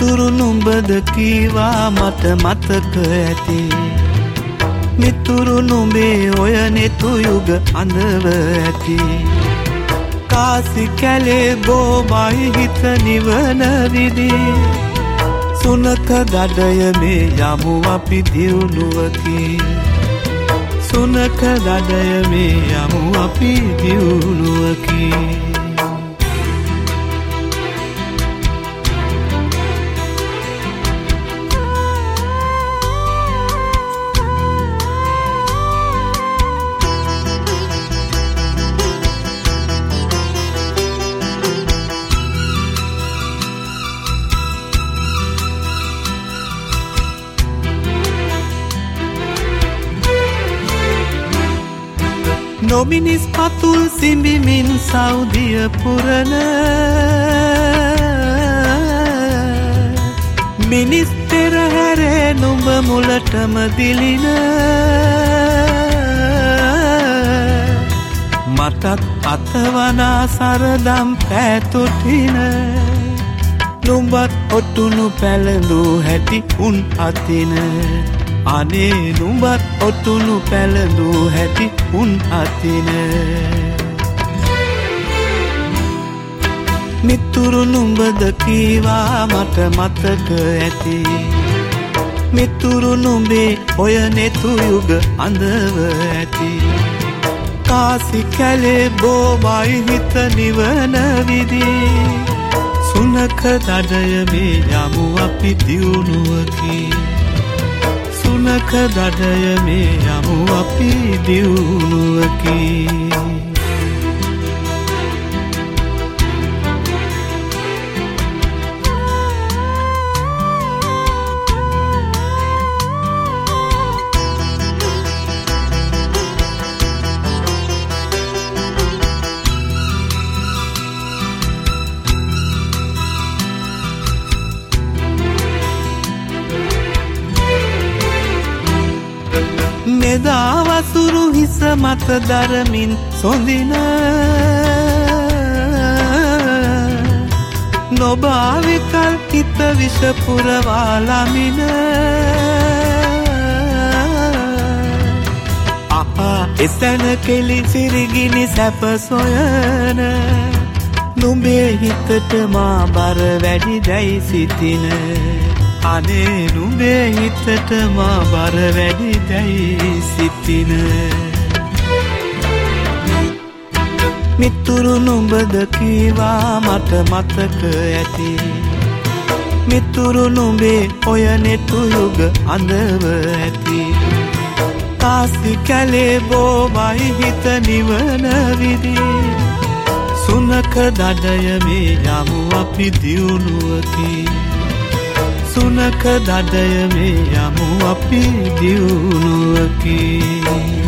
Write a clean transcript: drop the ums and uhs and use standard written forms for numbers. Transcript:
මිතුරු නුඹද කීවා මට මතක ඇති මිතුරු නුඹේ ඔය නෙතු යුග අඳව ඇති කාසි කැලේ බෝමයි හිත නිවන විදි සුනක දඩය මේ යමු අපි දියුණුවකි සුනක දඩය මේ යමු අපි දියුණුවකි නොමිනිස් පතුල් සිඹිමින් සෞදිය පුරන මිනිස් පෙරහැරේ නුඹ මුලටම දිලින මටත් අතවනා සරදම් පැතුටින නුඹත් ඔටුනු පැළඳූ හැටි උන් අතින අනේ නුඹත් ඔටුනු පැළඳූ හැටි උන් අතින මිතුරු නුඹද කීවා මට මතක ඇති මිතුරු නුඹේ ඔය නෙතු යුග අඳව ඇති කාසි කැලේ බෝමයි හිත නිවන විදි සුනක දඩය මේ යමු අපි දියුණුවකි සුනක දඩය මේ යමු අපි දියුණුවකි මෙදාවසුරු හිස මත දරමින් සොඳින නොභාවිකල් හිත විෂ පුරවාලමින අපා එසැන කෙලි සිරිගිනි සැප සොයන නුඹේ හිතට මා බර වැඩි දැයි සිතින අනේ නුඹේ හිතට මා බර වැඩි දැයි සිතින මිතුරු නුඹද කීවා මට මතක ඇති මිතුරු නුඹේ ඔය නෙතු යුග අඳව ඇති කාසි කැලේ බෝමයි හිත නිවන විදි සුනක දඩය මේ යමු අපි දියුණුවකි සුනක දඩය මේ යමු අපි දියුණුවකි